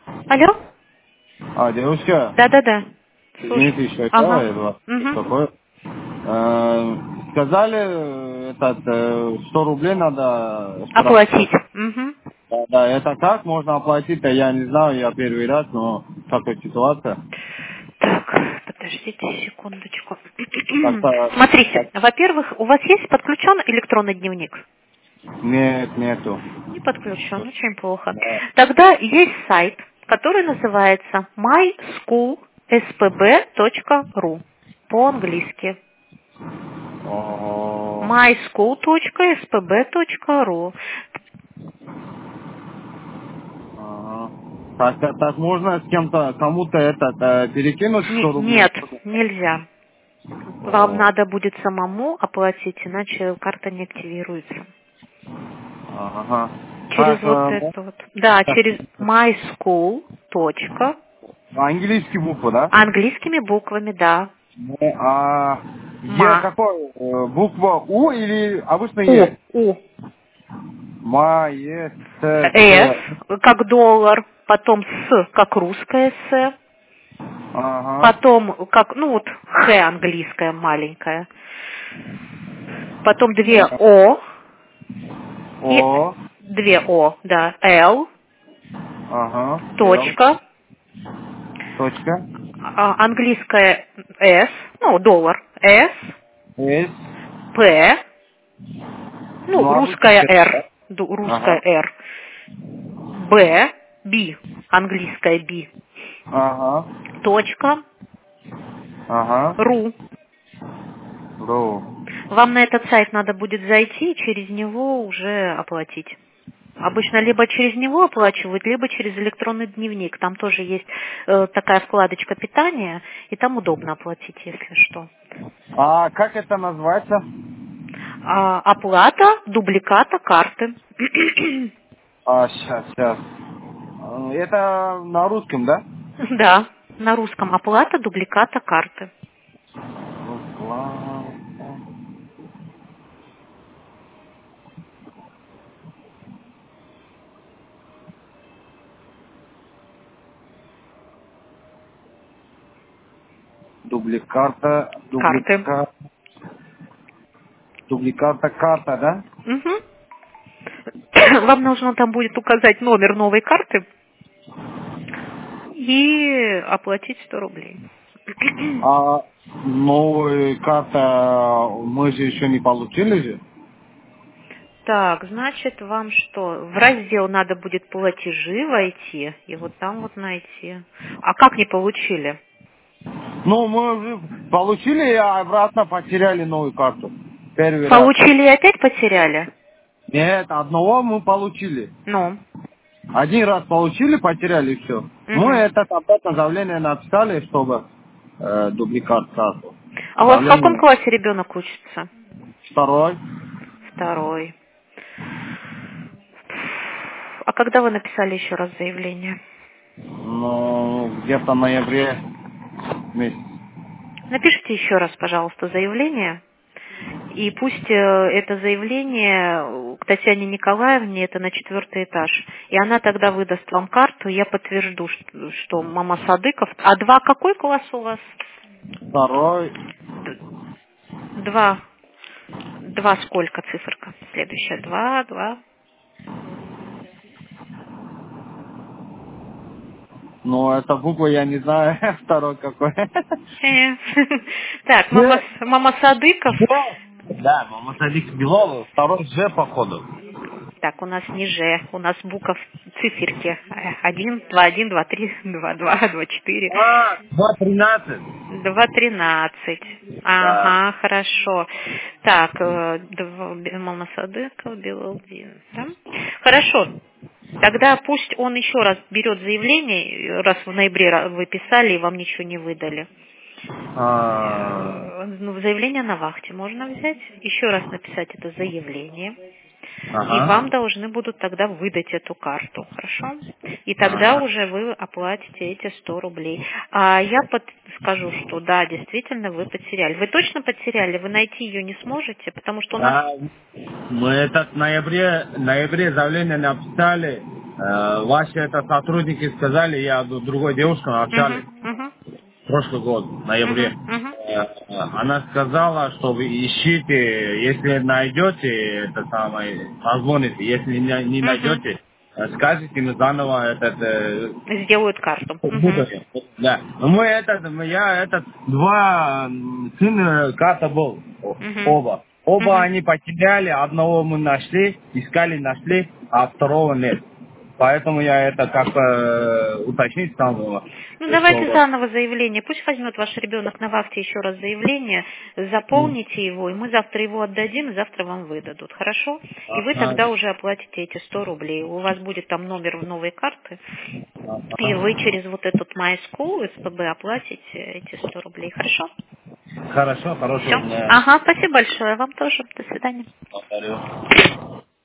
Алло? Девушка, Да-да-да. извините, Слушай. еще Ага. это Угу. такое. Сказали, 100 рублей надо штраф. Оплатить. Угу. Да, да, это как можно оплатить-то, я не знаю, я первый раз, но такая ситуация. Так, подождите секундочку. Как-то Смотрите, во-первых, у вас есть подключен электронный дневник? нету. Не подключен, очень плохо. Да. Тогда есть сайт, который называется myschoolspb.ru по-английски. Ого. myschool.spb.ru. Ага. Так можно с кем-то, кому-то перекинуть 100 рублей? Нет, нельзя. Вам О, надо будет самому оплатить, иначе карта не активируется. ага. Через Как, вот это вот. Да, так, через myschool. английский букву, да? Английскими буквами, да. Е Ма. какой? Буква У или обычно У. Е? У. Ма, Е, С, С, Т. как доллар. Потом С, как русское С. Ага. Потом, как, ну вот, Х английская маленькая. Потом две О. И О. две О, да. Л. Ага. Л. Точка. Точка. Английская С. Ну, доллар. С. С. П. Ну, Ну, обычно русская П, Р. да? Русская Ага. Р. Б. Би. Английская Би. Ага. Точка. Ага. Ру. Ру. Вам на этот сайт надо будет зайти и через него уже оплатить. Обычно либо через него оплачивают, либо через электронный дневник. Там тоже есть такая вкладочка питания, и там удобно оплатить, если что. Как это называется? Оплата дубликата карты. Сейчас. Это на русском, да? Да, на русском оплата дубликата карты. Дубликата, Карты. дубликата карта, да? Мгм. Вам нужно там будет указать номер новой карты и оплатить 100 рублей. Новая карта мы же еще не получили же. Так, значит, вам что? В раздел надо будет платежи войти и вот там вот найти. А как не получили? Ну, мы уже получили, а обратно потеряли новую карту. Первый раз. Получили и опять потеряли? Нет, одного мы получили. Ну. Один раз получили, потеряли все. Мы Мгм. это обратно заявление написали, чтобы дубликат карту. А у вас в каком Заявление классе ребенок учится? второй. Второй. А когда вы написали еще раз заявление? Ну, где-то в ноябре месяц. Напишите еще раз, пожалуйста, заявление. И пусть это заявление к Татьяне Николаевне, это на 4-й этаж. И она тогда выдаст вам карту, я подтвержду, что мама Садыков. А два какой класс у вас? Второй. Д- Два. Два сколько циферка? Следующая. Два. Ну, это буква я не знаю, второй какой. Так, Ж. мама Садыков. Да, мама Садик Белова, второй Ж походу. Так, у нас не Ж, у нас букв циферки. 1, 2, 1, 2, 3, 2, 2, 2, 4. 2:13. 2:13. Да. Ага, хорошо. Так, мама Садыков, Белалдин. Да? Хорошо. Тогда пусть он еще раз берет заявление, раз в ноябре вы писали и вам ничего не выдали. А, Ну, заявление на вахте можно взять, еще раз написать это заявление. И Ага. вам должны будут тогда выдать эту карту, хорошо? И тогда Ага. уже вы оплатите эти 100 рублей. А я скажу, что да, действительно, вы потеряли. Вы точно потеряли? Вы найти ее не сможете? Потому что у нас... Мы этот ноябре заявление написали. Ваши это сотрудники сказали, я с другой девушкой общались прошлый год, в ноябре. Она сказала, что вы ищите, если найдете, это самое, позвоните, если не найдете, скажите, мы заново Сделают карту. да. Мы я два сына карта был, оба. Оба они потеряли, одного мы нашли, искали, нашли, а второго нет. Поэтому я это как уточнить там. Ну, давайте заново заявление. Пусть возьмет ваш ребенок на вахте еще раз заявление, заполните его, и мы завтра его отдадим, и завтра вам выдадут. Хорошо? И вы тогда уже оплатите эти 100 рублей. У вас будет там номер новой карты, и вы через вот этот My School, СПБ, оплатите эти 100 рублей. Хорошо? Хорошо, хорошо. Все. Ага, спасибо большое. Вам тоже. До свидания. Благодарю.